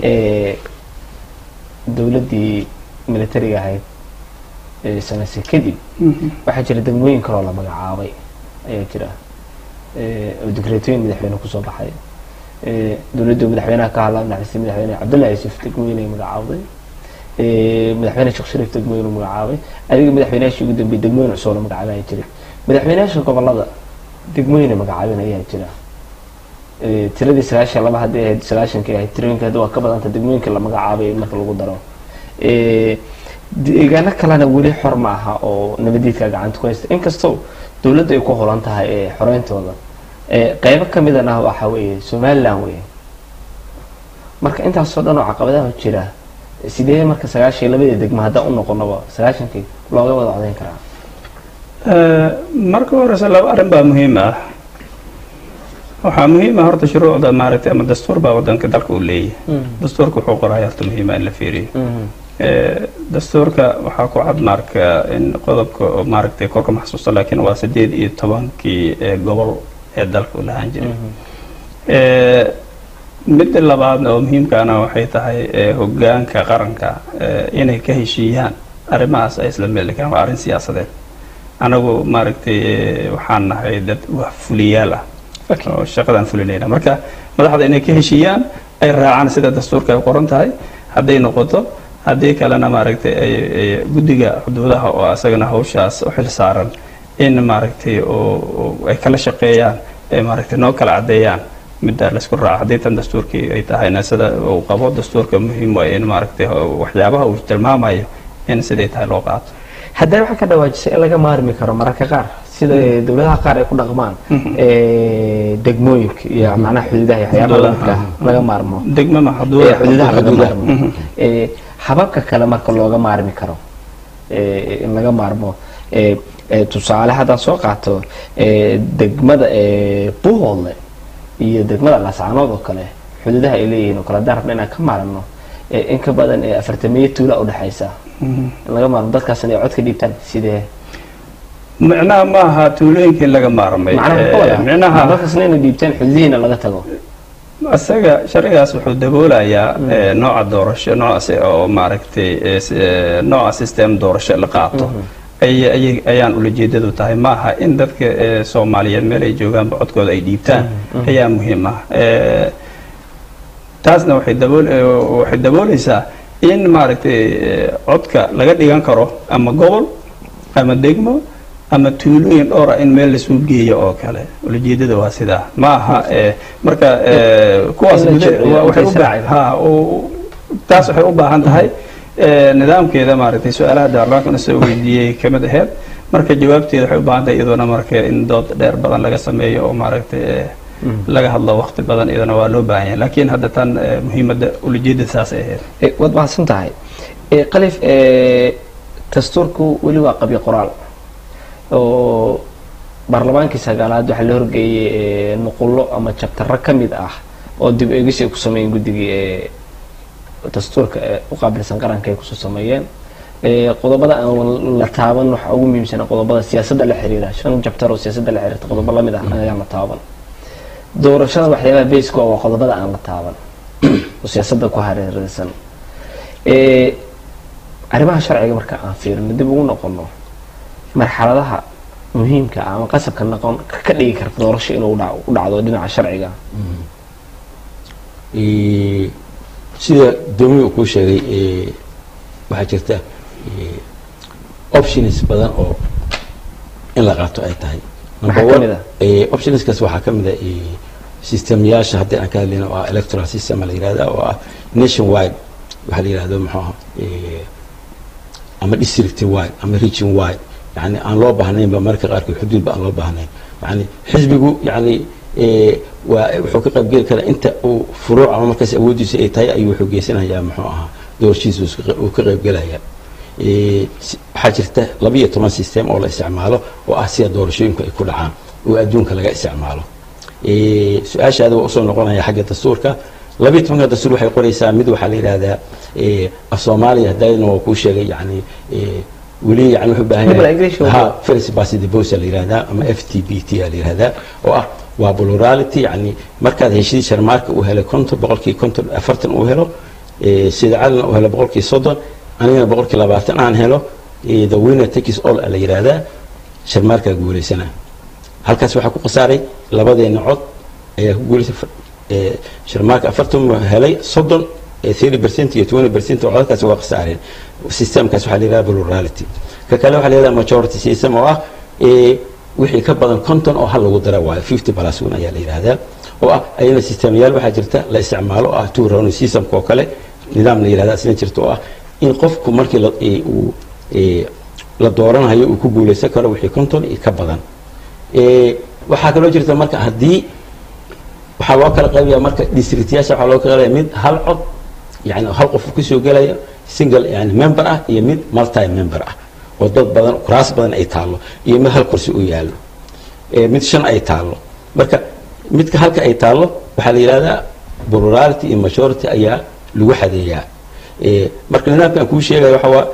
dawladdii militariga ahayd sanadkii kadib waxaa jira degmooyin kaloo la magacaabay ayaa jira oo dekreetooyin madaxweyne kusoo baxay dawladda madaxweynaha ka hadla naxariistay madaxweyne Cabdullaahi Yuusuf degmooyin ay magacaawday madaxweyne Sheekh Shariif degmooyin uu magacaabay adiga madaxweynaha ugu dambeeyay degmooyin cusub la magacaabay jiray madaxweynaha gobolada degmooyin magacaabay ayaa jira tiradii 92 hadii ay 90 ka ahayd tirooyinka waa ka badanta degmooyinka la magacaabay marka lagu daro deegaano kalena weli xor ma aha oo nabadiidka gacanta ku haysta inkastoo dowladda ay ku holan tahay xoreyntooda qaybo ka midana waxa weeye Somaliland weeye marka intaasoo dhan oo caqabadaha jira sidee marka 92 degmo hadda u noqonaba 90kii looga wada codeyn karaa marka hore laba arrin baa muhiim ah waxaa muhiim ah horta shuruucda maaragtay ama dastuur baa wadanka dalka uu leeyahay dastuurka wuxuu qorayaa horta muhiim ah in la fiiriyo dastuurka waxaa ku cad marka in qodobka maaragtay korka maxsuusta laakiin waa 18 gobol ee dalka u lahaan jiray midda labaadna oo muhiimkaana waxay tahay hoggaanka qaranka inay ka heshiiyaan arrimahaas ay isla meel dhigaan waa arrin siyaasadeed anagu maaragtay waxaan nahay dad wax fuliyaal ah oo shaqadan fulinayna marka madaxda inay ka heshiiyaan ay raacaan sida dastuurka ay qoran tahay hadday noqoto haddii kalena maaragtay ay guddiga xuduudaha oo asagana hawshaas u xil saaran in maaragtay oo ay kala shaqeeyaan ay maaragtay noo kala cadeeyaan midda la isku raaco haddii tan dastuurkii ay tahayna sida uu qabo dastuurka muhiim waa in maaragtay waxyaabaha uu tilmaamayo in siday tahay loo qaato haddana waxaa ka dhawaajisay in laga maarmi karo mararka qaar sida dowladaha qaar ay ku dhaqmaan degmooyinka iyo macnaha xuduudaha iyo waxyaabaha lamidka laga maarmo degmo ma xuduudaha laga maarmo hababka kale marka looga maarmi karo in laga maarmo tusaale haddaan soo qaato degmada Buuhoodle iyo degmada Laascaanood oo kale xuduudaha ay leeyihiin oo kala darabna inaan ka maarno in ka badan 40 tuulo u dhaxaysa laga maarmo dadkaas inay cod ka dhiibtaan sidee macnaha ma aha tuulooyinkii laga maarmay macnaha dadkaas inay dhiibtaan xuduudihiina laga tago asaga sharcigaas wuxuu daboolayaa nooca doorasho noocaas oo maaragtay nooca system doorasho la qaato ayaan ulajeedadu tahay maaha in dadka Soomaaliyeed meel ay joogaan codkooda ay dhiibtaan ayaa muhiim ah taasna waxay daboolaysaa in maaragtay codka laga dhigan karo ama gobol ama degmo ama tuulooyin dhowr ah in meel la soo geeyo oo kale ulajeedada waa sidaa maaha marka kuwaas taas waxay u baahan tahay nidaamkeeda maaragtay su'aalaha baarlamaanka soo weydiiyay kamid ahayd marka jawaabteeda waxay u baahan tahay iyaduna marka in dood dheer badan laga sameeyo oo maaragtay laga hadlo waqti badan iyaduna waa loo baahan yahay laakiin hadda tan muhiimadda ulajeedada saas ay ahayd wad mahadsan tahay qalif dastuurku weli waa qabyo qoraal oo baarlamaankii sagaalaad waxa la horgeeyay nuqullo ama chapter ka mid ah oo dib eegis ay ku sameeyeen guddigii dastuurka u qaabilsan qaranka ay ku soo sameeyeen qodobada aan la taaban waxa ugu muhiimsan qodobada siyaasadda la xiriira 5 chapter oo siyaasadda la xiriirta qodobo la mid ah ayaan la taaban doorashada waxyaabaha basic waa qodobada aan la taaban oo siyaasadda ku hareeraysan arrimaha sharciga marka aan fiirino dib ugu noqono marxaladaha muhiimka ah ama qasabka noqon ka dhigi karta doorasho inuu u dhacdo dhinaca sharciga sida doomiye uu ku sheegay waxaa jirta options badan oo in la qaato ay tahay number 1 optionskaas waxaa ka mid ah systemyaasha haddii aan ka hadlayno oo electoral system la yiraahdo oo ah nationwide waxa la yiraahdo maxaa ama district wide ama region wide يعني أنا لو بهنين بمركز غير الحدود بقى لو بهنين يعني حزبه يعني وحقيقة بقول كده أنت وفروع على مركز أودي سيتاي أيوه حقيسنا يا محوها دور شيء وكذا بقولها يا حاجته لبيه طبعا سيستم أو استعماله وأسيا دور شيء يكون عام وأدون كلا استعماله سؤال هذا وصلنا نقولنا يا حاجة الدستور لبيه طبعا الدستور حيقول يسامد وحليل هذا الصومالي دايما وكل شيء يعني ولي يعني وحبها ها فيرس باسي دي بوس اللي هذا اما اف تي بي تي اللي هذا وبلوراليتي يعني مركز هشيد شرمارك وهلا كنت بقولكي كنت افرتن وهلو سيد علن وهلا بقولكي صدر انا بقولكي لباتن عن هلو ذا وينر تيكس اول اللي هذا شرمارك غوريسنا halkaas waxa ku qasaaray labadeena cod ayaa ku guuleysay shirmaarka afartan helay 30% iyo 20% oo halkaas waa qasaareen systemkaas waxa la yiraahdaa plurality ka kale waxa la yiraahdaa majority system oo ah wixii ka badan konton oo hal lagu dara waa 50+ ayaa la yiraahdaa oo ah ayna systemyaal waxa jirta la isticmaalo ah two round system oo kale nidaam la yiraahdaa isna jirto oo ah in qofku markii la dooranayo uu ku guulaysan karo wixii konton iyo ka badan. waxaa kaloo jirta marka haddii waxaa loo kala qaybayaa marka districtyaasha waxaa loo kala qaybaya mid hal cod yani hal qof kusoo gelaya single yani member ah iyo mid multi member ah oo dad badan kuraas badan ay taalo iyo mid hal kursi u yaalo mid 5 ay taalo. marka midka halka ay taalo waxaa la yiraahdaa plurality iyo majority ayaa lagu xadeeyaa. marka nidaamkan kuu sheegaya waxa waa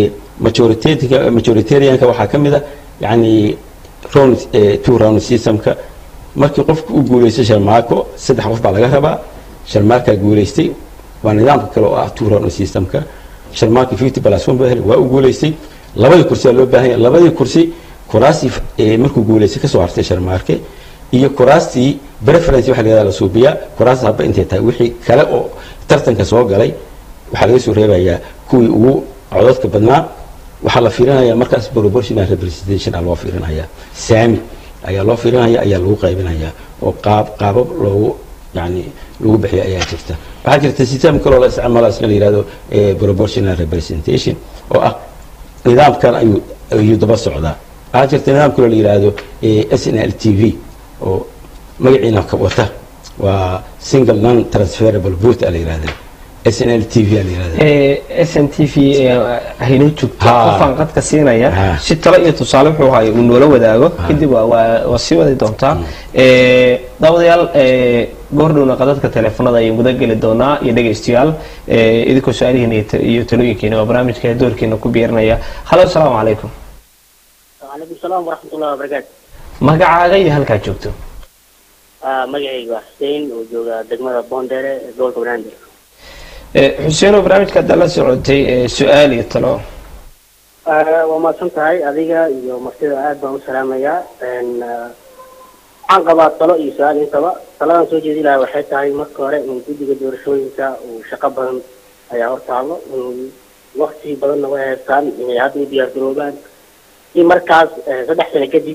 majoritarianka waxaa ka mid ah yani two round systemka. markii qofku u guuleystay sharmaako 3 qof baa laga rabaa. sharmaaka guuleystay waa nidaamka kale oo ah two round systemka. sharmaaka 50+1 baa helay waa u guuleystay. labadii kursi loo baahan yahay labadii kursi kuraasi markuu guuleystay ka soo hartay sharmaarke iyo kuraastii preference waxa la suubiyaa kuraas haba intay tahay wixii kale oo tartanka soo galay waxa laga soo reebayaa kuwii ugu codadka badnaa. waxaa la fiirinayaa markaas proportional representation loo fiirinayaa saami ayaa loo fiirinayaa ayaa lagu qaybinayaa oo qaabab loogu yani lagu bixiyo ayaa jirta. waxaa jirta system kale oo la isticmaalo isla la yiraahdo proportional representation oo ah nidaamkan ayuu daba socdaa. waxaa jirta nidaam kale oo la yiraahdo SNLTV oo magaciina ka wata waa single non transferable vote la yiraahdo SNLTV la yiraahdo. SNTV hayna joogto qofan qadka siinaya si talo iyo tusaale wuxuu hayo uu noola wadaago kadib waa sii wadi doontaa. dawadayaal goordhowna qadadka telefoonada ay mudan gali doonaa iyo dhageystayaal idinkoo su'aalihiina iyo talooyinkiina waa barnaamijka doorkiina ku biirinaya. halo assalaamu calaykum. وعليكم السلام ورحمة الله وبركاته. magacaaga iyo halkaa joogto. magacayga waa Xuseen oo jooga degmada Boondere gobolka Banaadir. xuseen oo barnaamijka dala socotay su'aal iyo talo. waa mahadsan tahay adiga iyo martida aad baan u salaamayaa. waxaan qabaa talo iyo su'aal intaba. taladan soo jeedi lahaa waxay tahay marka hore in guddiga doorashooyinka uu shaqo badan ayaa hortaalo waqti badanna way haystaan inay hadda u diyaar garoobaan in markaas 3 sano kadib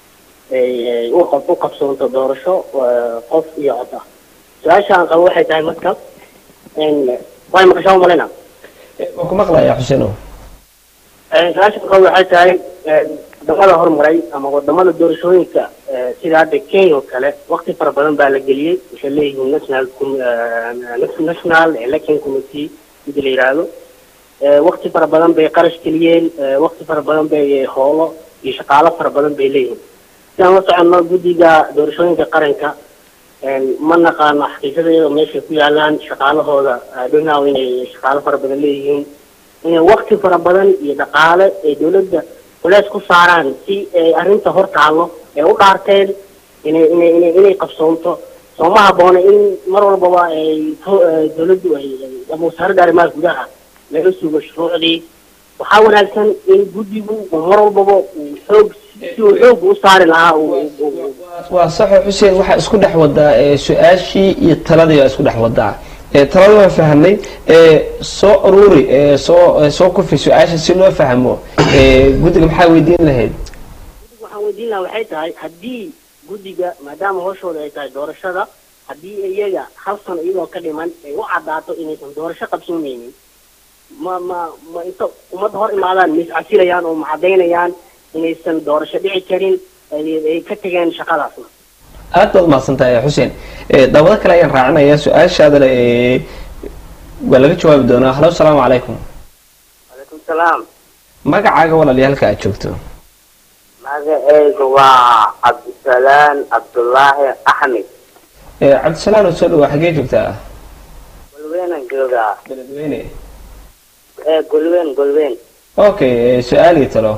u qabsoonto doorasho qof iyo cod ah. su-aashaan qabo waxay tahay marka way maqashaa malena waan ku maqlayaa xuseeno. su-aashaan qabo waxay tahay wadamada horumaray ama wadamada doorashooyinka sida hadda Kenya oo kale waqti fara badan baa la geliyey. waxay leeyihiin national election committee sidii la yiraahdo. waqti fara badan bay qarash geliyeen. waqti fara badan bay howlo iyo shaqaale fara badan bay leeyihiin. sidaan la soconno guddiga doorashooyinka qaranka ma naqaano xaqiiqadeeda meeshay ku yaalaan shaqaalahooda dhinaw inay shaqaale fara badan leeyihiin inay waqti fara badan iyo dhaqaale ay dowladda culays ku saaraan si ay arrinta hor taalo ay u dhaarteen inay qabsoonto. soo ma habboona in mar walbaba ay dowladdu ay ama wasaaradda arrimaha gudaha laga sugo shuruucdii. waxaa wanaagsan in guddigu mar walbaba xoog si uu xoog u saari lahaa. waa sax xuseen waxaa isku dhex wadaa su-aashii iyo taladii waa isku dhex wadaa. talada waan fahamnay. soo ururi soo kufi su-aasha si loo fahmo. guddiga maxaa weydiin lahayd? waxaan weydiin lahaa waxay tahay haddii guddiga maadaama hawshooda ay tahay doorashada haddii iyaga hal sano iyagoo ka dhiman ay u caddaato inaysan doorasho qabsoonaynin ma inta ummadda hor imaadaan ma iscasilayaan oo ma caddaynayaan inaysan doorasho dhici karin ay ka tegeen shaqadaasna. aad baad mahadsantahay xuseen. dawado kale ayaan raacinayaa su-aashaadana waa laga jawaabi doonaa. halo assalaamu calaykum. calaykum salaam. magacaaga walaaliya halka aad joogto. magacayga waa cabdisalaan cabdullaahi axmed. cabdisalaan oo soo dhawaa xagee joogtaa? golweynan joogaa. beledweyne. golweyn. okay su-aal iyo talo.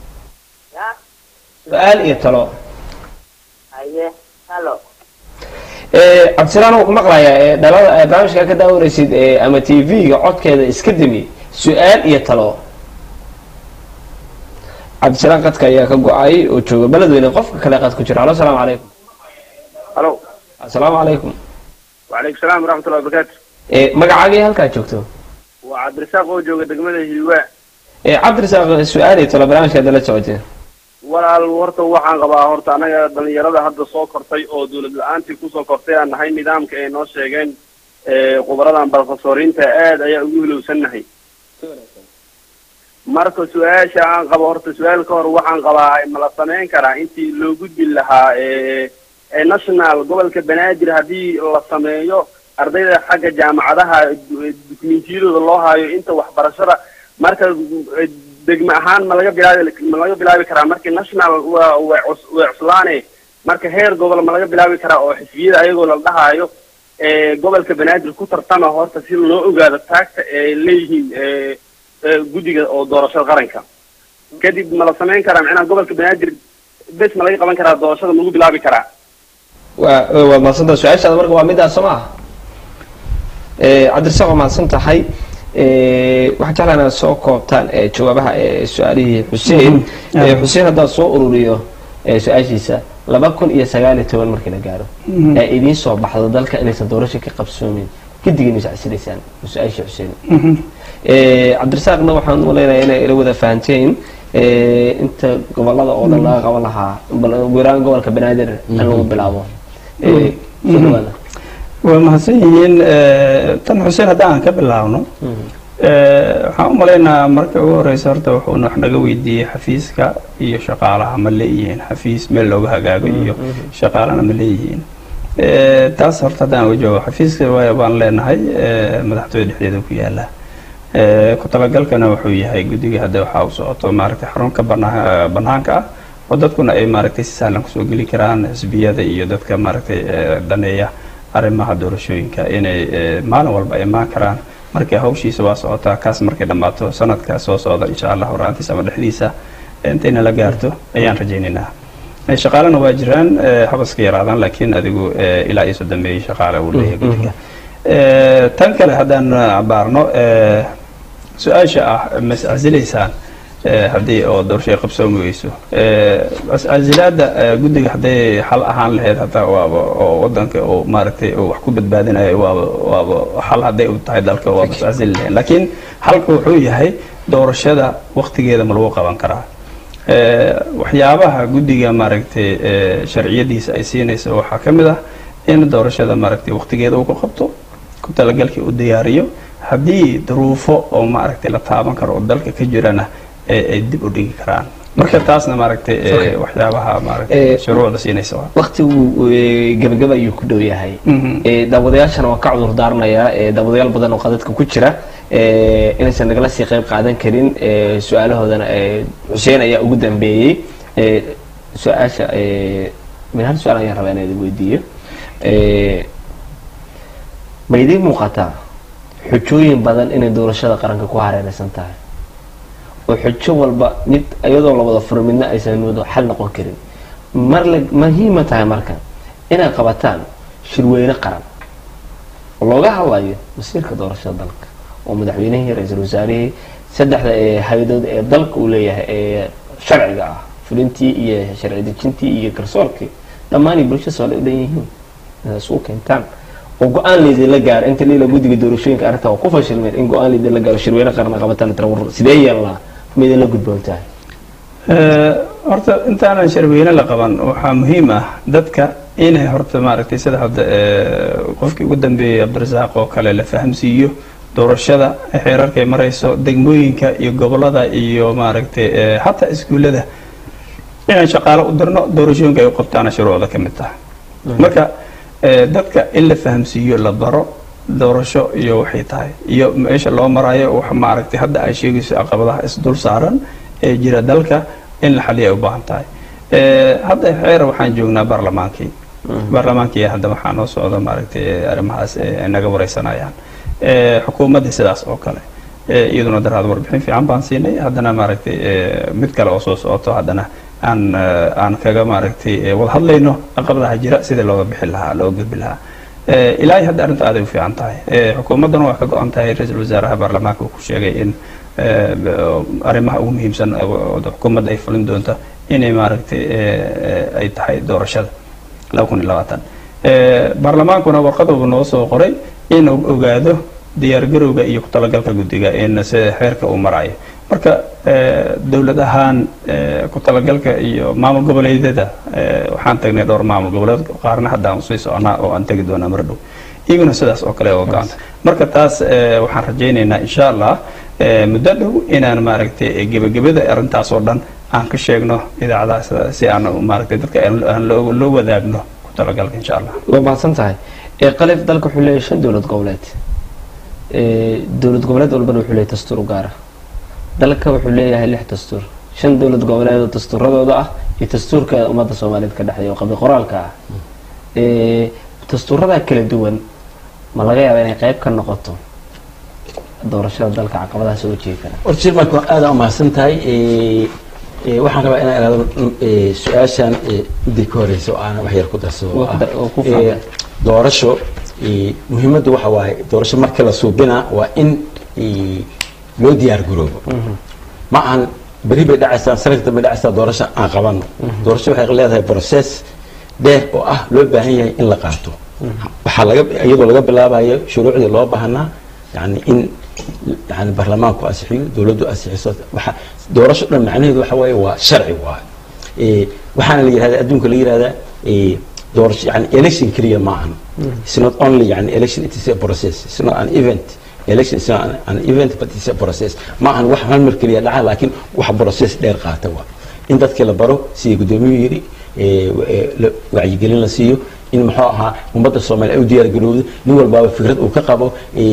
su-aal iyo talo. haye halo. cabdisalaan waan ku maqlayaa dhalada barnaamijka ka daawanaysid ama tv-ga codkeeda iska dimi. su-aal iyo talo. cabdisalaan qadka ayaa ka go-ay oo jooga beledweyne. qofka kale qad ku jira. halo assalaamu calaykum. halo assalaamu calaykum. وعليكم السلام ورحمة الله وبركاته. magacaaga iyo halkaa joogto. وعبد الرزاق oo jooga degmada Hiiwaa. cabdirasaaq su-aal iyo talo barnaamijka dala socotay. walaal horta waxaan qabaa horta anaga dhalinyarada hadda soo kortay oo dawlad la'aantii ku soo kortay aan nahay nidaamka ay noo sheegeen khubarada professoriinta aad ayaa ugu hilowsanahay marka su-aasha aan qabo horta su-aal ka hor waxaan qabaa ma la samayn karaa intii loo gudbi lahaa national gobolka banaadir haddii la sameeyo ardayda xagga jaamacadaha dukumentiyadooda loo haayo inta waxbarashada marka degme ahaan ma laga bilaabi karaa marka national way cuslaane marka heer gobol ma laga bilaabi karaa oo xisbiyada ayagoo la dhahaayo gobolka banaadir ku tartama horta si loo ogaado taagta ay leeyihiin guddiga oo doorashada qaranka kadib ma la samayn karaa macnaha gobolka banaadir bes ma laga qaban karaa doorashada ma lagu bilaabi karaa waa mahadsantaha su-aashaada marka waa midaas soo maaha cabdirasaaq waa mahadsan tahay waxaan jeclaa inaad soo koobtaan jawaabaha su-aalihii xuseen xuseen haddaad soo ururiyo su-aashiisa 2019 markii la gaaro ee idiin soo baxdo dalka inaysan doorasho ka qabsoomin gidigina iscasilaysaan su-aashii xuseen cabdirasaaqna waxaan u maleynayaa inay ila wada fahanteen inta gobolada oo dhan laga qaban lahaa weeraan gobolka banaadir in lagu bilaabo waa mahadsan yihiin tan xuseen haddii aan ka bilaabno waxaan u maleynayaa marka ugu horeysa horta wuxuu wax naga weydiiyey xafiiska iyo shaqaalaha ma leeyihiin xafiis meel looga hagaago iyo shaqaalana ma leeyihiin taas horta haddaan uga jawaabo xafiiska baan leenahay madaxtooyada dhexdeeda ku yaala ku talagalkana wuxuu yahay guddiga hadda waxaa u socoto maaragtay xarunka banaanka ah oo dadkuna ay maaragtay si sahlan kusoo geli karaan xisbiyada iyo dadka maaragtay daneeya arrimaha doorashooyinka inay maalin walba imaan karaan markay hawshiisa waa socotaa kaas markay dhammaato sanadka soo socda insha allah horaantiisa ama dhexdiisa intayna la gaarto ayaan rajaynaynaa shaqaalena waa jiraan habaska yaraadaan laakiin adigu ilaa iyo 30 shaqaale uu leeyahay guddiga tan kale haddaan baarno su-aasha ah ma iscasilaysaan haddii oo doorasho qabsoomi weyso iscasilaada guddiga hadday xal ahaan lahayd hataa waaba oo wadanka oo maaragtay oo wax ku badbaadinayo waaba xal hadday u tahay dalka waa iscasili lahayn laakiin halka wuxuu yahay doorashada waqtigeeda ma lagu qaban karaa waxyaabaha guddiga maaragtay sharciyadiisa ay siinayso waxaa ka mid ah in doorashada maaragtay waqtigeeda uu ku qabto ku talagalkii u diyaariyo haddii duruufo oo maaragtay la taaban karo oo dalka ka jirana ay dib u dhigi karaan marka taasna maaragtay waxyaabaha maaragtay shuruucda siinaysa waqtigu gabagaba ayuu ku dhow yahay daawadayaashana waan ka cudur daaranayaa daawadayaal badan oo qadadka ku jira inaysan nagala sii qayb qaadan karin su-aalahoodana xuseen ayaa ugu dambeeyey su-aasha min hal su-aal ayaan rabaa inaan idin weydiiyo ma idiin muuqataa xujooyin badan inay doorashada qaranka ku hareeraysan tahay oo xujo walba mid iyadoo la wada furo midna aysan wada xal noqon karin muhiima tahay marka inay qabataan shirweyne qaran oo looga hadlayo masiirka doorashada dalka oo madaxweynihii ra-iisul wasaarihii saddexda hay-adood ee dalka uu leeyahay ee sharciga ah fulintii iyo sharci dejintii iyo garsoorkii dhammaanay bulsho soo dhan yihiin inaad isugu keentaan oo go-aan laydinla gaaro inta liila guddiga doorashooyinka arrinta waa ku fashilmeen in go-aan laydinla gaaro shirweyne qaran qabataan tira war sidee yeelnaa ma idinla gudboon tahay horta intaanan shirweyne la qaban waxaa muhiim ah dadka inay horta maaragtay sida hadda qofkii ugu dambeeyey cabdirasaaq oo kale la fahamsiiyo doorashada xeerarkay marayso degmooyinka iyo gobolada iyo maaragtay xataa iskuullada inaan shaqaalo u dirno doorashooyinka ay u qabtaana shuruucda ka mid tahay marka dadka in la fahamsiiyo la baro doorasho iyo waxay tahay iyo meesha loo marayo wax maaragtay hadda ay sheegayso caqabadaha isdul saaran ee jira dalka in la xaliyo ay u baahan tahay hadda xeer waxaan joognaa baarlamaankii hadda waxaa noo socda maaragtay arrimahaas naga wareysanayaan xukuumadda sidaas oo kale iyaduna daraad warbixin fiican baan siinay haddana maaragtay mid kale oo soo socoto haddana aan kaga maaragtay wada hadlayno caqabadaha jira sidii looga bixi lahaa loo gudbi lahaa ilaahay hadda arrinta aad ay u fiican tahay xukuumaddana waa ka go-an tahay ra-iisul wasaaraha baarlamaanka uu ku sheegay in arrimaha ugu muhiimsan xukuumadda ay fulin doonto inay maaragtay ay tahay doorashada 2020 baarlamaankuna warqaduba noo soo qoray inuu ogaado diyaargarowga iyo ku talagalka guddiga in sida xeerka uu marayo marka dowlad ahaan ku talagalka iyo maamul goboleedyada waxaan tagnay dhowr maamul goboleed qaarna hadda aan sii soconaa oo aan tagi doonaa mar dhow iyaguna sidaas oo kale oo gacanta marka taas waxaan rajaynaynaa insha allah muddo dhow inaan maaragtay gebagabada arrintaas oo dhan aan ka sheegno idaacadaas si aan maaragtay dadka aan loo wadaagno ku talagalka insha allah. waa mahadsan tahay. qalif dalka wuxuu leeyahay 5 dowlad goboleed. dowlad goboleed walbana wuxuu leeyahay dastuur u gaar ah. dalka wuxuu leeyahay 6 dastuur. 5 dowlad goboleed oo dastuuradooda ah iyo dastuurka ummadda Soomaaliyeed ka dhaxeeya oo qabli qoraalka ah. dastuurada kala duwan ma laga yaabaa inay qayb ka noqoto doorashada dalka caqabadaha soo jeedana? warshir marka aad u mahadsan tahay. waxaan rabaa inaan iraado su'aashan midii ka horeysa oo aan wax yar ku darsado doorasho muhiimaddu waxa waaye doorasho marka la suubina waa in loo diyaar garoobo. ma aan bari bay dhacaysaa sanadka dambe dhacaysaa doorasho aan qabano. doorasho waxay leedahay process dheer oo ah loo baahan yahay in la qaato. waxaa iyadoo laga bilaabayo shuruucdii loo baahnaa yani in يعني برلمان كو أسحيو دولته أسحيو دورش دم معناه ذو حواي وشرعي واحد وحنا اللي هذا أدونك اللي هذا دورش يعني election كريه معهم. It's not only يعني election it is a process. It's not an event. Election is not an event but it's a process. معهم واحد هم الكريه لا لكن واحد process دير قاتوا. إن تذكر برو سي قدومي يري وعي قلنا سيو إن محاها ومبادئ الصومال أو ديار جنود نقول بابا فكرة وكقبوا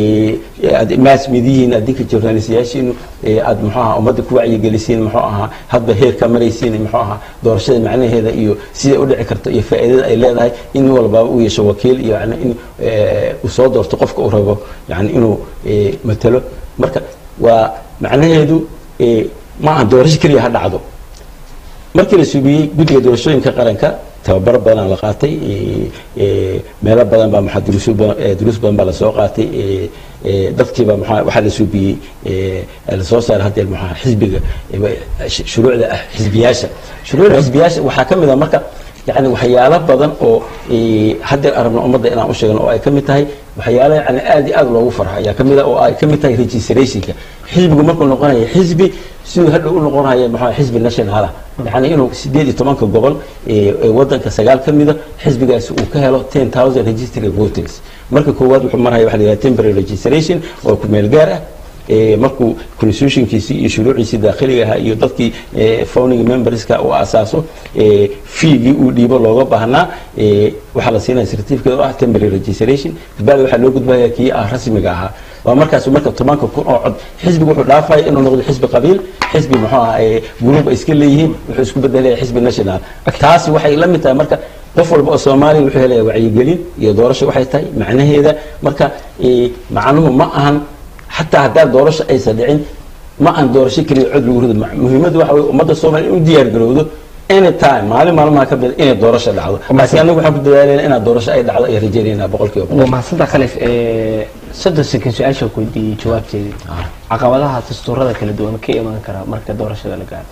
ماس مدين أديك الجورناليسياشين أد محاها ومبادئ كوعي جالسين محاها هذا هير كاميريسين محاها دور شيء معناه هذا إيو سيد أودع كرت يفائدة إلى هذا إنه ولا بابا ويش وكيل يعني إنه وصادر تقف كأوروبا يعني إنه مثله مركب ومعناه هذا ما دورش كريه هذا عضو markii la suubiyay guddiga doorashooyinka qaranka tababar badan la qaatay meelo badan baa duruus badan baa la soo qaatay dadkiiba waxa la suubiyay la soo saaray hadda maxaa xisbiga shuruucda xisbiyaasha waxa kamid ah marka يعني وحياله بدن أو حد أربنا أمضي أنا أشجع أو أي كم تاي وحياله يعني آدي أغلى وفرح يا كم أو أي كم تاي ريجستريشن حزب جمهور النقرة حزبي سو هذا النقرة هي مع حزب الناشونال هذا يعني إنه سديد طبعا كقبل وضع كسجال كم ده حزب جالس وكهله 10,000 registered voters مركز كواد وحمر هاي واحد temporary registration وكمل جارة markuu constitutionkiisi iyo shuruuciisi daaqiliga ahaa iyo dadkii founding memberska oo asaaso feegii uu dhiibo looga baahnaa waxaa la siinaya certificate oo ah temporary registration bal waxaa loo gudbayaa kii ah rasmiga ahaa waa markaas marka 10,000 oo cod xisbigu wuxuu dhaafay inuu noqdo xisbi qabiil xisbi maxaa group iska leeyihiin wuxuu isku bedelay xisbi national taasi waxay la mid tahay marka qof walba oo Soomaali wuxuu helayaa wacyigelin iyo doorasho waxay tahay macnaheeda marka macnuhu ma ahan حتى هذا دورش أي صدقين ما عن دورش كلي عدل ورد مهمة واحد ومدة الصومال وديار جرودو any time ما كبد إن دورش العضو بس يعني نقول حب دلالين إن دورش أي دعوة رجالين بقول كيو وما صدق خلف صدق سكين سؤال شو كودي جواب جدي عقبالها تستورد كل دوام كي ما نكره مركز دورش ولا قاعد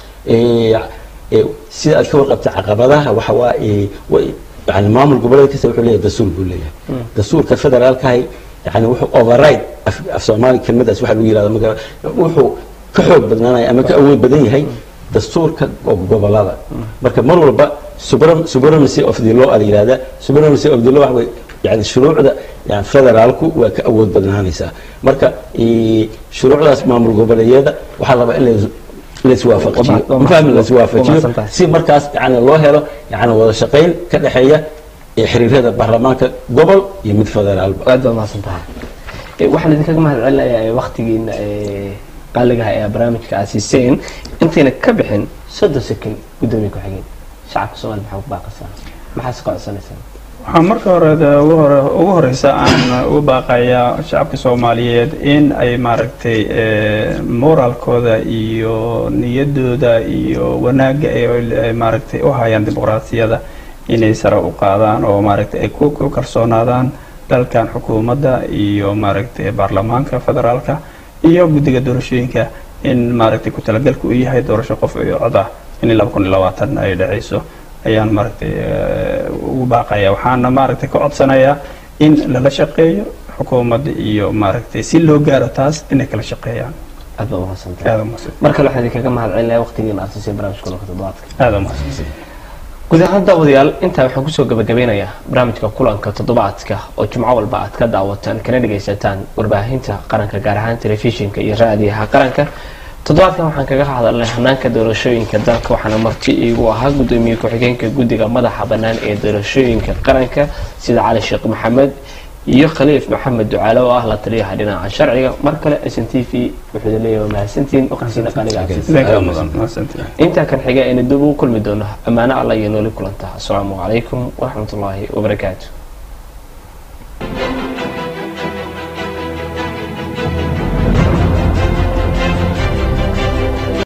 سيد الكور قبت عقبالها وحوا يعني ما من قبل كسر حليه دستور بقوليه دستور كفدرال كاي يعني وحو override في Soomaali kelmadaas waxa lagu yiraahdo wuxuu ka xoog badnaanay ama ka awood badan yahay dastuurka gobolada marka mar walba supremacy of the law yiraahdo supremacy of the law waxa yani shuruucda yani federaalku waa ka awood badnaanaysa marka shuruucdaas maamul goboleedyada waxa la rabaa in la iswaafajiyo fahmi la iswaafajiyo si markaas yani loo helo yani wada shaqeyn ka dhaxeeya xiriirada baarlamaanka gobol iyo mid federaal aad baa maasantahay waxaan idinkaga mahadcelinayaa waqtigiina qaaligaha ee barnaamijka aasiiseen intiina ka bixin 3 second gudoomiye ku xigeen shacabka Soomaaliya maxaa ku baaqaysaa maxaa ka codsanaysaa waxaan marka hore ugu horeysa aan u baaqayaa shacabka Soomaaliyeed in ay maaragtay moralkooda iyo niyadooda iyo wanaaga ay maaragtay u hayaan dimuqraadiyadda inay sare u qaadaan oo maaragtay ay ku kalsoonaadaan dalkan xukuumadda iyo maaragtay baarlamaanka federaalka iyo guddiga doorashooyinka in maaragtay ku talagalku u yahay doorasho qof iyo cod ah in 2020 ay dhacayso ayaan maaragtay ugu baaqayaa waxaana maaragtay ka codsanayaa in lala shaqeeyo xukuumadda iyo maaragtay si loo gaaro taas inay kala shaqeeyaan aad baa mahadsantahay marka waxaan idinkaga mahadcelinayaa waqtigiina aad siisay barnaamijka Kulka Toddobaadka aad baa mahadsantahay guud ahaan daawadayaal intaa waxaan kusoo gabagabeynayaa barnaamijka kulanka toddobaadka oo jumco walba aad ka daawataan kana dhagaysataan warbaahinta qaranka gaar ahaan telefishinka iyo raadiyaha qaranka toddobaadkan waxaan kaga hadalnay hanaanka doorashooyinka dalka waxaana marti iigu ahaa gudoomiye ku-xigeenka guddiga madaxa bannaan ee doorashooyinka qaranka sida cali sheekh maxamed iyo khaliif maxamed ducaale oo ah la taliyaha dhinaca sharciga mar kale SNTV wuxuu leeyahay mahadsantiin waqtigiina qaaliga inta kan xiga in dib u kulmi doono amaana Allah iyo nooli kulanta assalaamu calaykum wa rahmatullaahi wa barakaatuh